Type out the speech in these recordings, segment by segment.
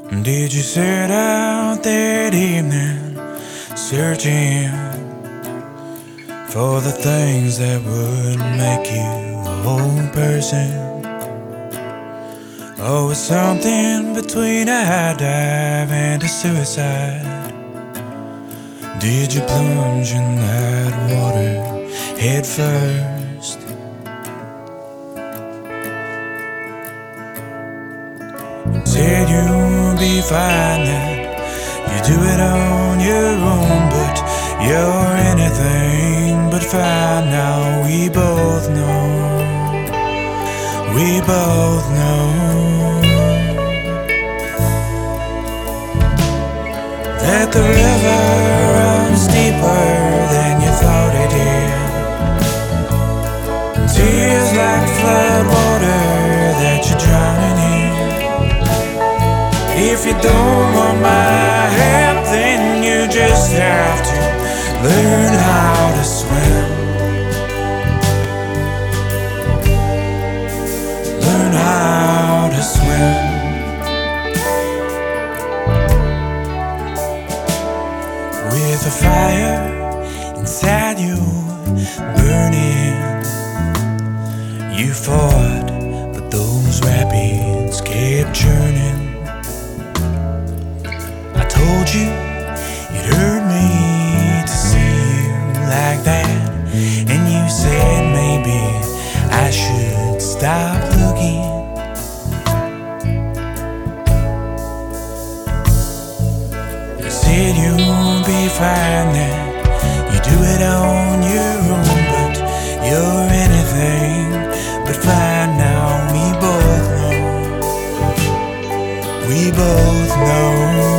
Did you set out that evening searching for the things that would make you a whole person? Oh, it's something between a high dive and a suicide. Did you plunge in that water head first? Said you'll be fine, that you do it on your own, but you're anything but fine now. We both know, we both know that the river runs deeper than you thought it did. Tears like flood water that you're drowning in. If you don't want my help, then you just have to learn how to swim. Learn how to swim. With a fire inside you burning, you fought, but those rapids kept churning. I told you it hurt me to see you like that, and you said maybe I should stop looking. You said you'll be fine, that you do it on your own, but you're anything but fine now. We both know, we both know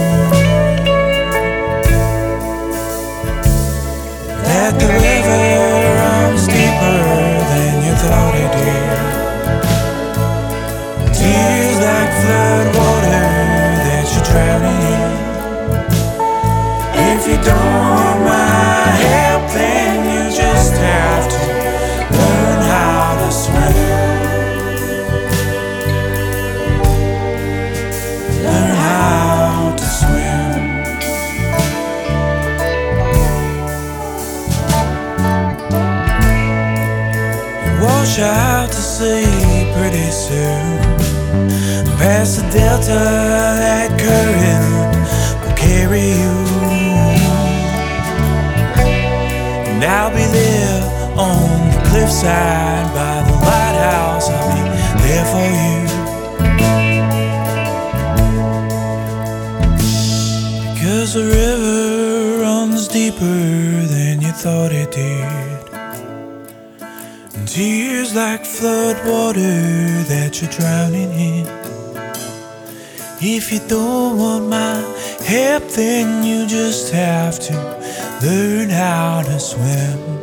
that the river runs deeper than you thought it did. Tears like flood water that you're drowning in. If you don't want my help, then you just have to learn how to swim. Learn how to swim. Wash out to sea pretty soon. Past the delta, that current will carry you. And I'll be there on the cliffside by the lighthouse. I'll be there for you. Because the river runs deeper than you thought it did. Tears like flood water that you're drowning in. If you don't want my help, then you just have to learn how to swim.